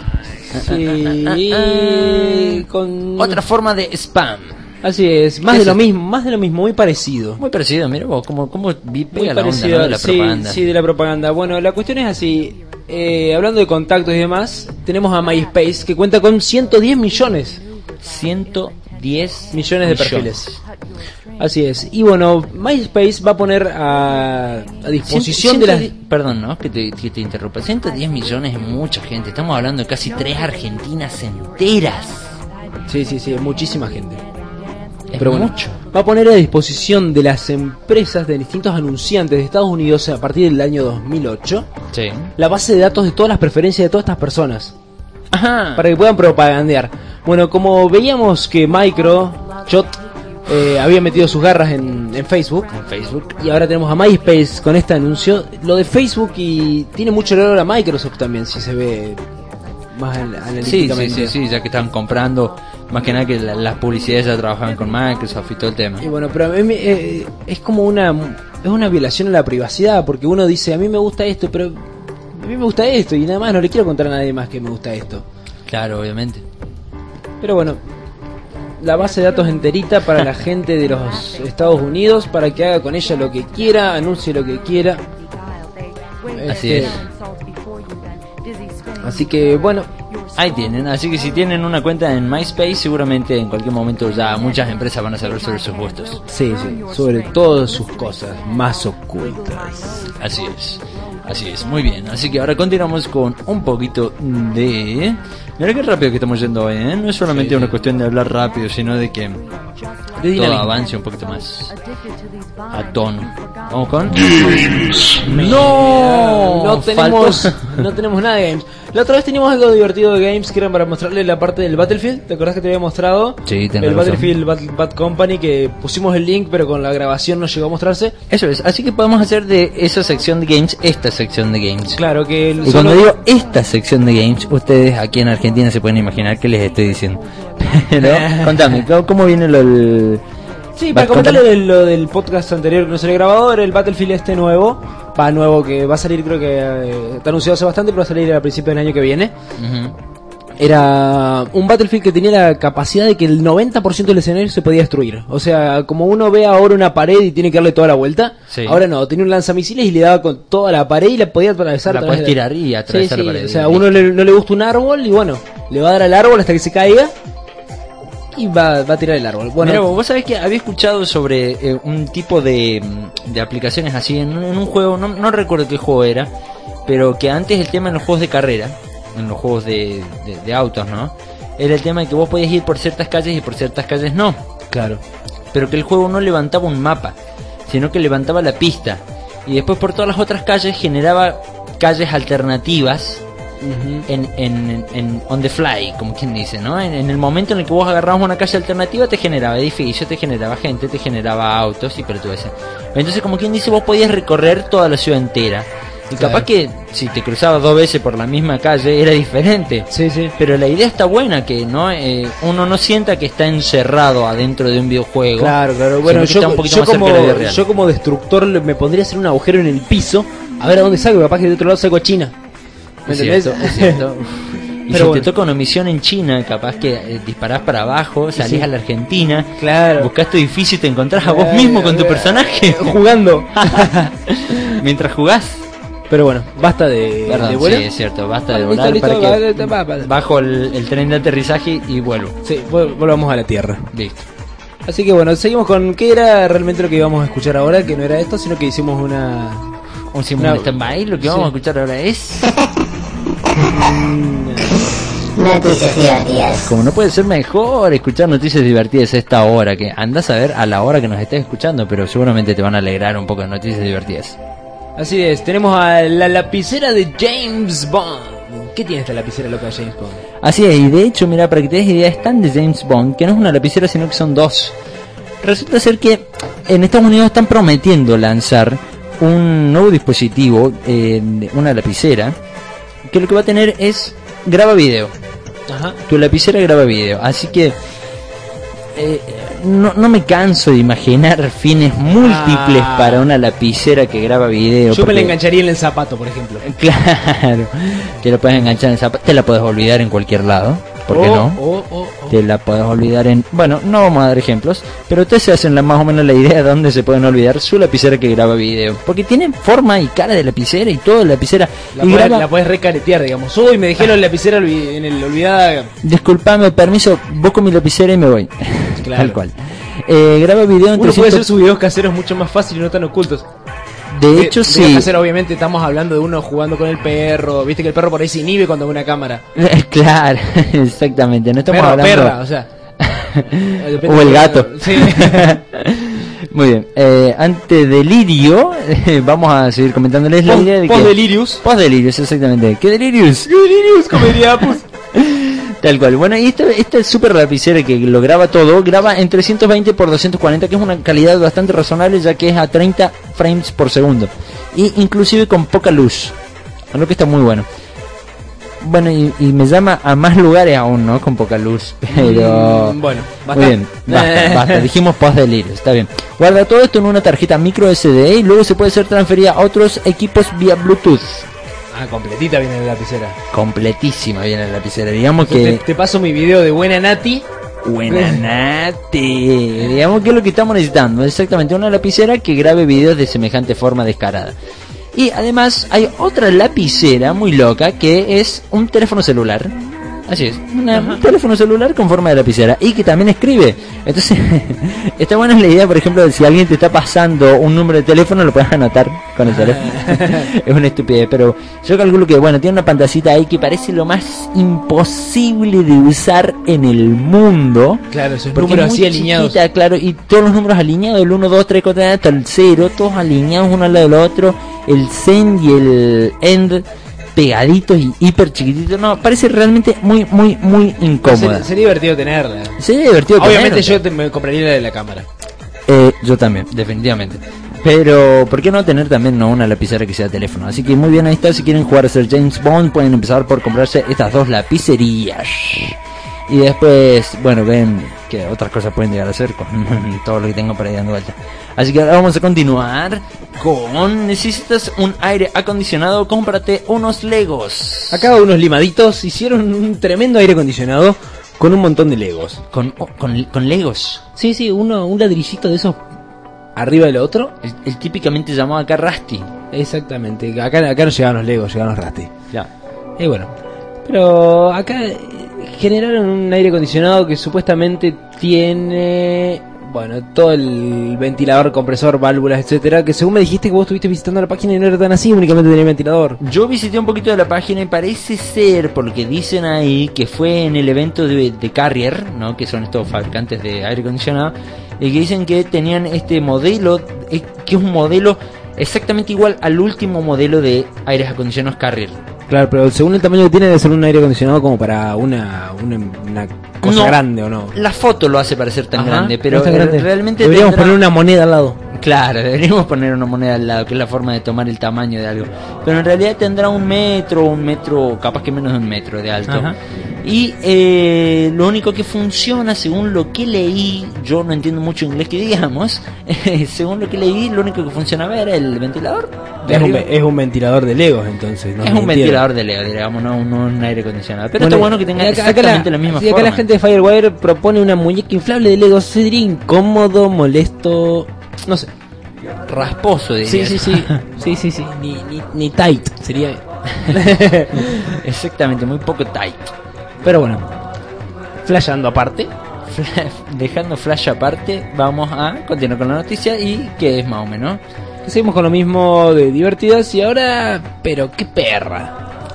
Sí, con otra forma de spam. Así es, más ¿Qué de es lo esto? mismo, muy parecido. Muy parecido, mira vos, como Muy pega la onda, parecido, ¿no? De la propaganda. Sí, de la propaganda. Bueno, la cuestión es así, hablando de contactos y demás, tenemos a MySpace, que cuenta con 110 millones 110 millones de perfiles. Así es. Y bueno, MySpace va a poner a disposición de las... Perdón, ¿no? Que te interrumpa. 110 millones es mucha gente. Estamos hablando de casi 3 Argentinas enteras. Sí, muchísima gente. Pero bueno, mucho. Va a poner a disposición de las empresas, de distintos anunciantes de Estados Unidos a partir del año 2008, sí, la base de datos de todas las preferencias de todas estas personas. Ajá. Para que puedan propagandear. Bueno, como veíamos que Microsoft había metido sus garras en Facebook, y ahora tenemos a MySpace con este anuncio. Lo de Facebook y tiene mucho olor a Microsoft también, si se ve más analíticamente. Sí, ya que están comprando, más que nada que las publicidades ya trabajaban con Microsoft y todo el tema. Y bueno, pero a mí es como una violación a la privacidad, porque uno dice, a mí me gusta esto, pero a mí me gusta esto, y nada más, no le quiero contar a nadie más que me gusta esto. Claro, obviamente. Pero bueno, la base de datos enterita para la gente de los Estados Unidos, para que haga con ella lo que quiera, anuncie lo que quiera. Así es. Así que bueno, ahí tienen. Así que si tienen una cuenta en MySpace, seguramente en cualquier momento ya muchas empresas van a saber sobre sus gustos. Sí, sobre todas sus cosas más ocultas. Así es, muy bien. Así que ahora continuamos con un poquito de... Mira qué rápido que estamos yendo hoy, ¿eh? No es solamente una cuestión de hablar rápido, sino de que todo avance un poquito más a tono. ¿Vamos con? No tenemos nada de games. La otra vez teníamos algo divertido de games, que era para mostrarle la parte del Battlefield. ¿Te acordás que te había mostrado? Sí, tenés el razón. Battlefield Bad Company, que pusimos el link, pero con la grabación no llegó a mostrarse. Eso es, así que podemos hacer de esa sección de games esta sección de games. Claro que... Y cuando digo esta sección de games, ustedes aquí en Argentina se pueden imaginar qué les estoy diciendo. Pero contame, ¿cómo viene lo del... Sí, para comentarle lo del podcast anterior que no salió grabado, era el Battlefield este nuevo que va a salir, creo que está anunciado hace bastante, pero va a salir a principios del año que viene. Uh-huh. Era un Battlefield que tenía la capacidad de que el 90% del escenario se podía destruir. O sea, como uno ve ahora una pared y tiene que darle toda la vuelta, sí. Ahora no, tenía un lanzamisiles y le daba con toda la pared y la podía atravesar. La puedes tirar y atravesar la pared. O sea, a uno no le gusta un árbol y bueno, le va a dar al árbol hasta que se caiga y va a tirar el árbol. Bueno, mira, vos sabés que había escuchado sobre un tipo de aplicaciones así en un juego, no recuerdo qué juego era, pero que antes el tema en los juegos de carrera, en los juegos de autos, ¿no? Era el tema de que vos podías ir por ciertas calles y por ciertas calles no. Claro. Pero que el juego no levantaba un mapa, sino que levantaba la pista. Y después por todas las otras calles generaba calles alternativas. Uh-huh. en on the fly, como quien dice, ¿no? En el momento en el que vos agarrabas una calle alternativa, te generaba edificios, te generaba gente, te generaba autos y perturbación. Entonces, como quien dice, vos podías recorrer toda la ciudad entera. Y claro, capaz que si te cruzabas 2 veces por la misma calle era diferente. Sí. Pero la idea está buena, que no uno no sienta que está encerrado adentro de un videojuego. Claro. Bueno, yo como destructor me pondría a hacer un agujero en el piso, a ver a dónde salgo, capaz que de otro lado salgo a China. ¿Me entendés? Es cierto. Y pero si te toca una misión en China, capaz que disparás para abajo, salís a la Argentina, claro, buscás tu edificio y te encontrás a vos mismo con tu personaje jugando mientras jugás. Pero bueno, basta de vuelo. Sí, es cierto, basta de volar. Bajo el tren de aterrizaje y vuelvo. Sí, volvamos a la tierra. Listo. Así que bueno, seguimos con qué era realmente lo que íbamos a escuchar ahora, que no era esto, sino que hicimos un stand-by. Lo que vamos a escuchar ahora es... Noticias divertidas. Como no puede ser mejor escuchar noticias divertidas a esta hora, que andás a ver a la hora que nos estés escuchando, pero seguramente te van a alegrar un poco de noticias divertidas. Así es, tenemos a la lapicera de James Bond. ¿Qué tiene esta lapicera loca de James Bond? Así es, y de hecho, mira, para que te des idea, es tan de James Bond que no es una lapicera, sino que son 2. Resulta ser que en Estados Unidos están prometiendo lanzar un nuevo dispositivo, una lapicera, que lo que va a tener es graba video. Ajá. Tu lapicera graba video, así que no me canso de imaginar fines múltiples para una lapicera que graba video. Yo me la engancharía en el zapato, por ejemplo. Claro, que lo puedes enganchar en el zapato, te la puedes olvidar en cualquier lado. ¿por qué no? Te la podés olvidar en... Bueno, no vamos a dar ejemplos, pero ustedes se hacen más o menos la idea de dónde se pueden olvidar su lapicera que graba video. Porque tiene forma y cara de lapicera y todo de lapicera. La puedes recaretear, digamos. Uy, me dejé la lapicera en el olvidada. Disculpame, permiso, vos con mi lapicera y me voy. Claro. Tal cual. Graba video en Uno puede hacer sus videos caseros mucho más fácil y no tan ocultos. De hecho, sí. Casero, obviamente estamos hablando de uno jugando con el perro. Viste que el perro por ahí se inhibe cuando ve una cámara. Claro, exactamente. No estamos Perro, hablando... perra, o sea. O el gato. Sí. Muy bien. Ante delirio, vamos a seguir comentándoles la idea de que... Post-delirius. Post-delirius, exactamente. ¿Qué delirius? ¿Qué delirius, comedia? Tal cual. Bueno, y esta super lapicera que lo graba todo, graba en 320 x 240, que es una calidad bastante razonable, ya que es a 30 frames por segundo. Y inclusive con poca luz. Lo que está muy bueno. Bueno, y me llama a más lugares aún, ¿no? Con poca luz. Pero... bueno, basta. Muy bien, basta. Dijimos post-delirio, está bien. Guarda todo esto en una tarjeta micro SD y luego se puede ser transferida a otros equipos vía Bluetooth. Completita viene la lapicera. Completísima viene la lapicera. Digamos que... Te paso mi video de Buena Nati. Buena Nati. Digamos que es lo que estamos necesitando. Exactamente, una lapicera que grabe videos de semejante forma descarada. Y además hay otra lapicera muy loca que es un teléfono celular. Así es, un teléfono celular con forma de lapicera y que también escribe. Entonces, está buena la idea, por ejemplo, de si alguien te está pasando un número de teléfono, lo puedes anotar con el teléfono. Es una estupidez, pero yo calculo que, bueno, tiene una pantallita ahí que parece lo más imposible de usar en el mundo. Claro, esos porque números es así muy alineados. Chiquita, claro, y todos los números alineados, el 1, 2, 3, 4, hasta el 0, todos alineados uno al lado del otro, el send y el end pegaditos y hiper chiquititos. No, parece realmente muy incómoda. Sería divertido tenerla. Sería divertido obviamente tenerla. Me compraría la de la cámara. Yo también, definitivamente. Pero, ¿por qué no tener también una lapicera que sea teléfono? Así que muy bien, ahí está. Si quieren jugar a ser James Bond, pueden empezar por comprarse estas dos lapicerías. Y después, bueno, ven que otras cosas pueden llegar a hacer con todo lo que tengo por ahí dando vuelta. Así que ahora vamos a continuar con... ¿Necesitas un aire acondicionado? Cómprate unos Legos. Acá unos limaditos hicieron un tremendo aire acondicionado con un montón de Legos. ¿Con Legos? Sí, un ladrillito de esos arriba del otro. El típicamente llamado acá Rusty. Exactamente, acá no llegaban los Legos, llegaban los Rusty. Ya. Y bueno, pero acá generaron un aire acondicionado que supuestamente tiene, bueno, todo el ventilador, compresor, válvulas, etcétera, que según me dijiste que vos estuviste visitando la página y no era tan así, únicamente tenía ventilador. Yo visité un poquito de la página y parece ser, porque dicen ahí, que fue en el evento de Carrier, ¿no? Que son estos fabricantes de aire acondicionado, y que dicen que tenían este modelo, que es un modelo exactamente igual al último modelo de aires acondicionados Carrier. Claro, pero según el tamaño que tiene debe ser un aire acondicionado como para una cosa grande, ¿o no? La foto lo hace parecer tan grande, pero no es tan grande. Realmente deberíamos poner una moneda al lado. Claro, deberíamos poner una moneda al lado, que es la forma de tomar el tamaño de algo. Pero en realidad tendrá un metro, capaz que menos de 1 metro de alto. Ajá. Y lo único que funciona, según lo que leí, yo no entiendo mucho inglés que digamos, según lo que leí, lo único que funcionaba era el ventilador. Es un ventilador de Legos, entonces. No es un ventilador de Legos, digamos, no un aire acondicionado. Pero está bueno que tenga exactamente la misma forma. Acá la gente de Firewire propone una muñeca inflable de Legos. Sería incómodo, molesto, no sé, rasposo, diría. Sí. Ni tight sería. Exactamente, muy poco tight. Pero bueno, flashando aparte, dejando flash aparte, vamos a continuar con la noticia y que es más o menos. Seguimos con lo mismo de divertidas y ahora, pero qué perra.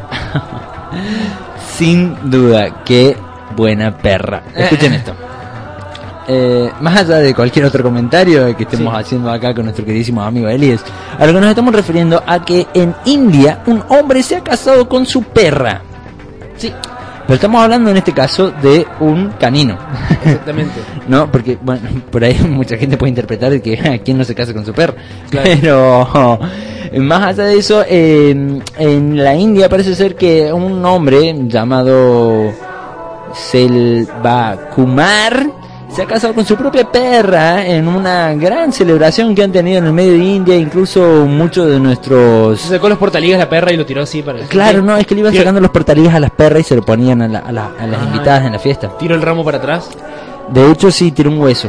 Sin duda, qué buena perra. Escuchen esto. Más allá de cualquier otro comentario que estemos haciendo acá con nuestro queridísimo amigo Elias, a lo que nos estamos refiriendo a que en India un hombre se ha casado con su perra. Sí. Pero estamos hablando en este caso de un canino. Exactamente. No, porque bueno, por ahí mucha gente puede interpretar que a quién no se casa con su perro. Claro. Pero más allá de eso, en la India parece ser que un hombre llamado Selva Kumar se ha casado con su propia perra en una gran celebración que han tenido en el medio de India. Incluso muchos de nuestros... Se sacó los portaligas la perra y lo tiró así para... Claro, no, es que le iban sacando los portaligas a las perras y se lo ponían a las invitadas en la fiesta. Tiró el ramo para atrás. De hecho, sí, tiró un hueso.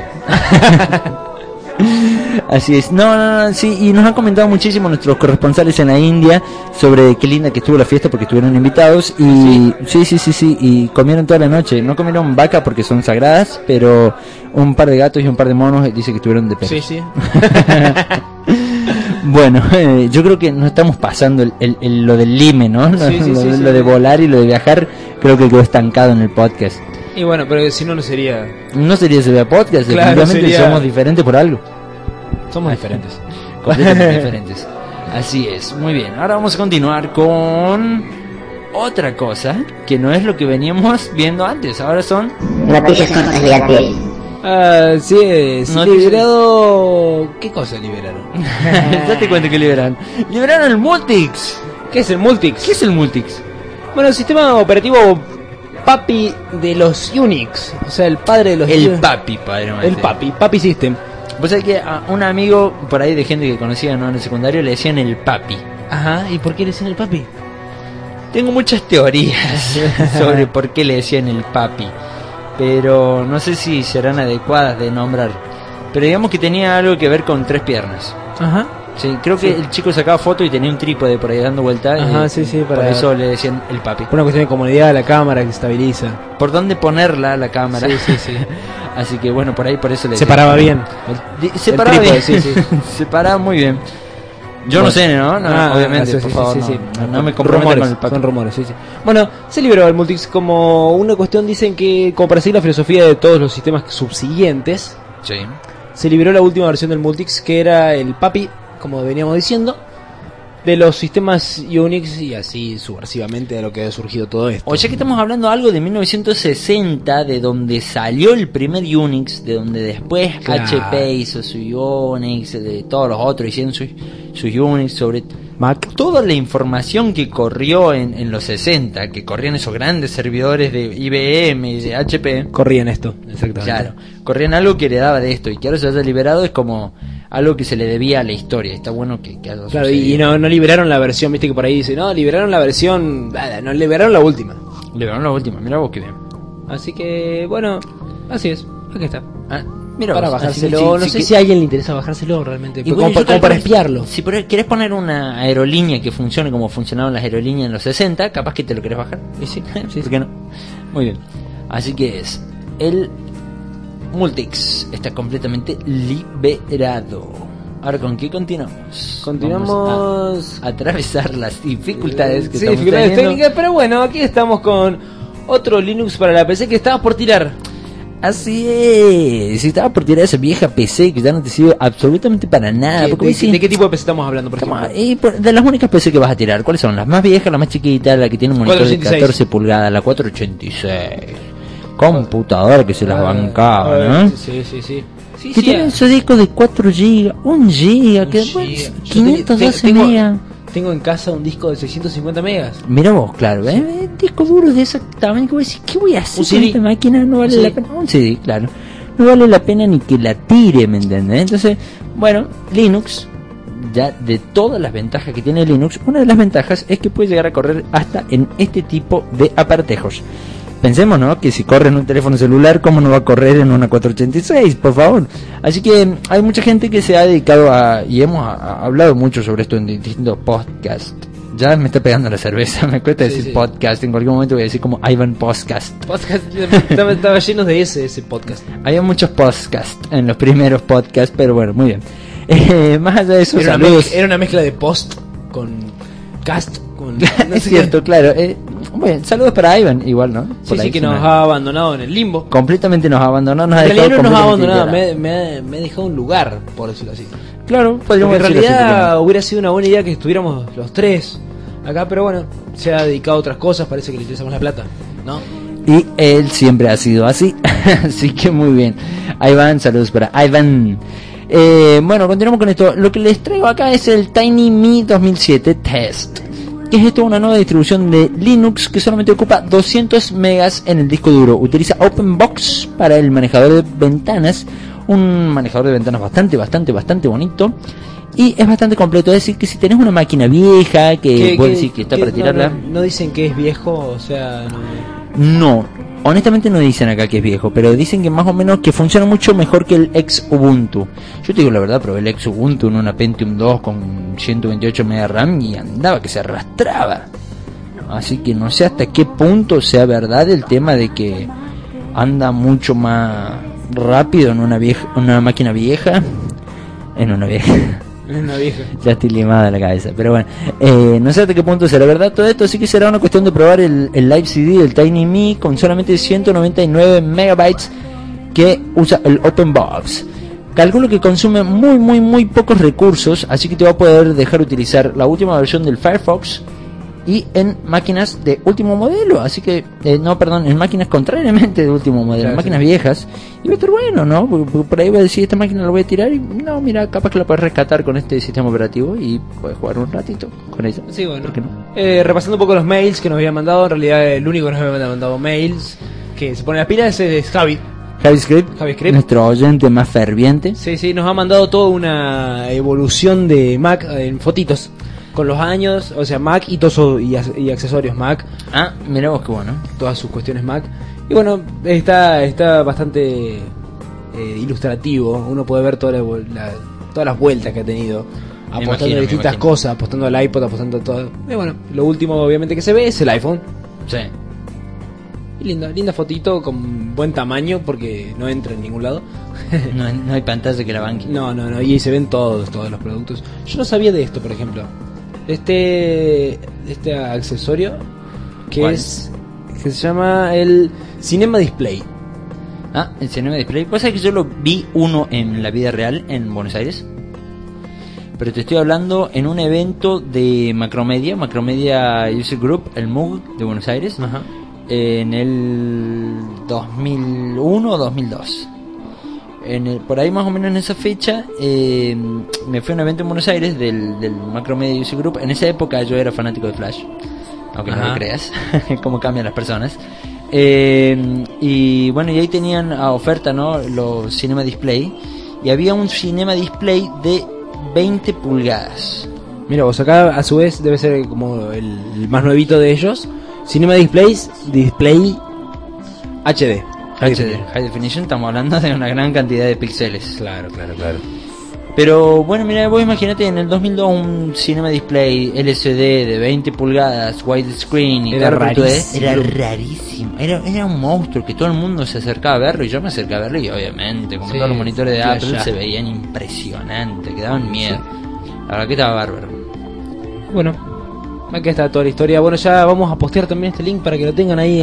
Así es. No, sí, y nos han comentado muchísimo nuestros corresponsales en la India sobre qué linda que estuvo la fiesta porque estuvieron invitados y sí, y comieron toda la noche. No comieron vaca porque son sagradas, pero un par de gatos y un par de monos dice que estuvieron de perros. Sí. Bueno, yo creo que nos estamos pasando lo del lime, ¿no? Lo de volar y lo de viajar, creo que quedó estancado en el podcast. Y bueno, pero si no, no sería... No sería ese podcast, claro, definitivamente sería... somos diferentes por algo. Somos diferentes. Completamente diferentes. Así es, muy bien. Ahora vamos a continuar con otra cosa que no es lo que veníamos viendo antes. Ahora son Noticias cortas y al pie. Así es. Liberado... ¿Qué cosa liberaron? Date cuenta que liberaron. Liberaron el Multics. ¿Qué es el Multics? ¿Qué es el Multics? Bueno, el sistema operativo papi de los Unix. O sea, el padre de los El Unix. papi, padre. El papi system. Vos sabés que a un amigo por ahí de gente que conocía, ¿no?, en el secundario le decían el papi. Ajá, ¿y por qué le decían el papi? Tengo muchas teorías sobre por qué le decían el papi, pero no sé si serán adecuadas de nombrar. Pero digamos que tenía algo que ver con 3 piernas. Ajá. Sí, creo que el chico sacaba foto y tenía un trípode por ahí dando vuelta. Ajá, sí, por eso le decían el papi. Por una cuestión de comodidad de la cámara que estabiliza. Por dónde ponerla la cámara. Sí. Así que bueno, por ahí por eso le se paraba bien. Se paraba bien. Sí. Se paraba muy bien. Yo no sé, ¿no? Obviamente, por favor, no me comprometo con el papi. Son rumores, sí. Bueno, se liberó el Multics como una cuestión, dicen que, como para seguir la filosofía de todos los sistemas subsiguientes, sí. Se liberó la última versión del Multics, que era el papi, como veníamos diciendo, de los sistemas Unix y así subversivamente de lo que ha surgido todo esto. O ya que estamos hablando algo de 1960, de donde salió el primer Unix, de donde después HP hizo su Unix, de todos los otros hicieron sus Unix, sobre Mac. Toda la información que corrió en los 60, que corrían esos grandes servidores de IBM y de HP. Corrían esto, exactamente. Claro, corrían algo que heredaba de esto y que ahora se haya liberado es como algo que se le debía a la historia. Está bueno que haya sucedido. Claro, y no liberaron la versión, viste que por ahí dice, no, liberaron la versión, no liberaron la última. Liberaron la última, mira vos qué bien. Así que, bueno, así es, aquí está. Mira para vos, bajárselo, no sé si a alguien le interesa bajárselo realmente, como para espiarlo. Si querés poner una aerolínea que funcione como funcionaban las aerolíneas en los 60, capaz que te lo querés bajar. Sí, ¿por qué no? Muy bien. Así que es el Multics está completamente liberado. Ahora, ¿con qué continuamos? Continuamos a atravesar las dificultades que sí, estamos dificultades teniendo. técnicas, pero bueno, aquí estamos con otro Linux para la PC que estabas por tirar. Así es, si estaba por tirar esa vieja PC que ya no te sirve absolutamente para nada. ¿De qué tipo de PC estamos hablando, por ejemplo? De las únicas PC que vas a tirar, ¿cuáles son? Las más viejas, la más chiquita, la que tiene un monitor de 14 pulgadas, la 486. Computadora que se las bancaba, ¿no? Sí, que tiene esos discos de 4 GB, 1 GB, que 512 megas. Tengo en casa un disco de 650 megas. Mira vos, claro, disco duro de ese tamaño que voy a decir, ¿qué voy a hacer con esta máquina? No vale la pena. Un CD, claro. No vale la pena ni que la tire, ¿me entiendes? Entonces, bueno, Linux, ya de todas las ventajas que tiene Linux, una de las ventajas es que puede llegar a correr hasta en este tipo de aparatejos. Pensemos, ¿no?, que si corre en un teléfono celular, ¿cómo no va a correr en una 486? Por favor. Así que hay mucha gente que se ha dedicado y hemos hablado mucho sobre esto en distintos podcasts. Ya me está pegando la cerveza, me cuesta decir podcast. En cualquier momento voy a decir como Ivan Podcast. Estaba lleno de ese podcast. Había muchos podcasts en los primeros podcasts, pero bueno, muy bien. Más allá de eso, saludos. Era una mezcla de post con cast. Es cierto, claro. Bueno, saludos para Ivan, igual, ¿no? Sí, que nos ha abandonado en el limbo. Completamente nos ha abandonado. En realidad no nos ha abandonado, me ha dejado un lugar, por decirlo así. Claro, podríamos decirlo así. En realidad hubiera sido una buena idea que estuviéramos los tres acá, pero bueno, se ha dedicado a otras cosas, parece que le interesamos la plata, ¿no? Y él siempre ha sido así, así que muy bien. Ivan, saludos para Ivan. Bueno, continuamos con esto. Lo que les traigo acá es el Tiny Me 2007 Test. ¿Qué es esto? Una nueva distribución de Linux que solamente ocupa 200 megas en el disco duro. Utiliza OpenBox para el manejador de ventanas. Un manejador de ventanas bastante bonito. Y es bastante completo. Es decir, que si tenés una máquina vieja que vos decís que está para tirarla... No dicen que es viejo, o sea... No, honestamente no dicen acá que es viejo, pero dicen que más o menos que funciona mucho mejor que el ex Ubuntu. Yo te digo la verdad, probé el ex Ubuntu en una Pentium 2 con 128 MB RAM y andaba que se arrastraba. Así que no sé hasta qué punto sea verdad el tema de que anda mucho más rápido en una máquina vieja. En una vieja. Ya estoy limada la cabeza, pero bueno, no sé hasta qué punto será verdad todo esto, así que será una cuestión de probar el Live CD del TinyMe con solamente 199 megabytes que usa el OpenBox. Calculo que consume muy pocos recursos, así que te va a poder dejar utilizar la última versión del Firefox y en máquinas de último modelo, así que en máquinas contrariamente de último modelo, claro, máquinas viejas, y va a estar bueno, ¿no? Porque por ahí va a decir, esta máquina la voy a tirar y no, mira, capaz que la puedes rescatar con este sistema operativo y puedes jugar un ratito con ella. Sí, bueno. ¿Por qué no? Repasando un poco los mails que nos habían mandado, en realidad el único que nos había mandado mails que se pone las pilas es Javi Script, nuestro oyente más ferviente. Sí, nos ha mandado toda una evolución de Mac en fotitos con los años, o sea, Mac y todo y accesorios Mac. Ah, mira vos qué bueno. Todas sus cuestiones Mac. Y bueno, está bastante ilustrativo. Uno puede ver todas las vueltas que ha tenido, apostando a distintas cosas, apostando al iPod, apostando a todo. Y bueno, lo último obviamente que se ve es el iPhone. Sí. Y linda fotito con buen tamaño porque no entra en ningún lado. No hay pantalla que la banque. No, y ahí se ven todos los productos. Yo no sabía de esto, por ejemplo. Este accesorio que se llama el Cinema Display. Ah, el Cinema Display. Pasa que yo lo vi uno en la vida real en Buenos Aires, pero te estoy hablando en un evento de Macromedia User Group, el MUG de Buenos Aires. Ajá. En el 2001 o 2002. Por ahí más o menos en esa fecha me fui a un evento en Buenos Aires del Macromedia User Group. En esa época yo era fanático de Flash, aunque no lo creas. Cómo cambian las personas. Y bueno, y ahí tenían a oferta, ¿no?, los Cinema Display, y había un Cinema Display de 20 pulgadas. Mira vos, acá a su vez debe ser como el más nuevito de ellos, Cinema Display HD. High Definition, estamos hablando de una gran cantidad de píxeles. Claro. Pero bueno, mira, vos imagínate en el 2002 un Cinema Display LCD de 20 pulgadas, widescreen y era rarísimo. Era rarísimo. Era un monstruo que todo el mundo se acercaba a verlo, y yo me acercaba a verlo, y obviamente, como todos los monitores de Apple, se veían impresionantes, que daban miedo. La verdad que estaba bárbaro. Bueno, aquí está toda la historia. Bueno, ya vamos a postear también este link para que lo tengan ahí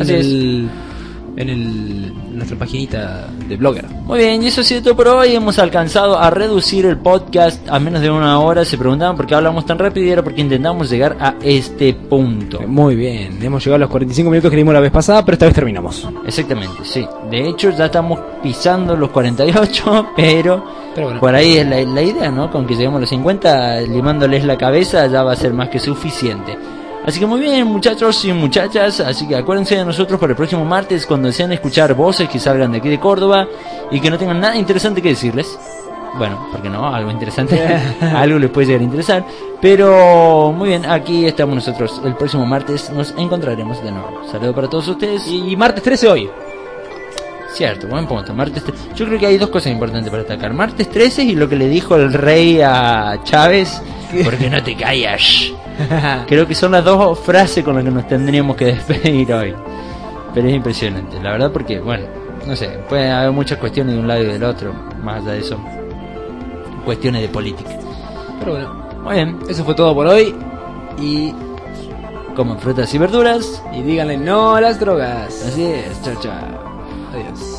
en nuestra paginita de Blogger. Muy bien, y eso ha sido todo por hoy. Hemos alcanzado a reducir el podcast a menos de una hora. Se preguntaban por qué hablamos tan rápido, y era porque intentamos llegar a este punto. Muy bien, hemos llegado a los 45 minutos que dimos la vez pasada, pero esta vez terminamos. Exactamente, sí. De hecho ya estamos pisando los 48, pero bueno, por ahí es la idea, ¿no? Con que lleguemos a los 50, limándoles la cabeza, ya va a ser más que suficiente. Así que muy bien, muchachos y muchachas, así que acuérdense de nosotros para el próximo martes, cuando desean escuchar voces que salgan de aquí de Córdoba y que no tengan nada interesante que decirles. Bueno, porque no, algo interesante, algo les puede llegar a interesar. Pero muy bien, aquí estamos nosotros. El próximo martes nos encontraremos de nuevo. Saludos para todos ustedes. Y martes 13 hoy. Cierto, buen punto. Martes 13. Yo creo que hay dos cosas importantes para destacar. Martes 13 y lo que le dijo el rey a Chávez. ¿Por qué no te callas? Creo que son las dos frases con las que nos tendríamos que despedir hoy. Pero es impresionante, la verdad, porque, bueno, no sé, puede haber muchas cuestiones de un lado y del otro, más allá de eso, cuestiones de política. Pero bueno, muy bien, eso fue todo por hoy. Y coman frutas y verduras. Y díganle no a las drogas. Así es, chao, chao. Adiós.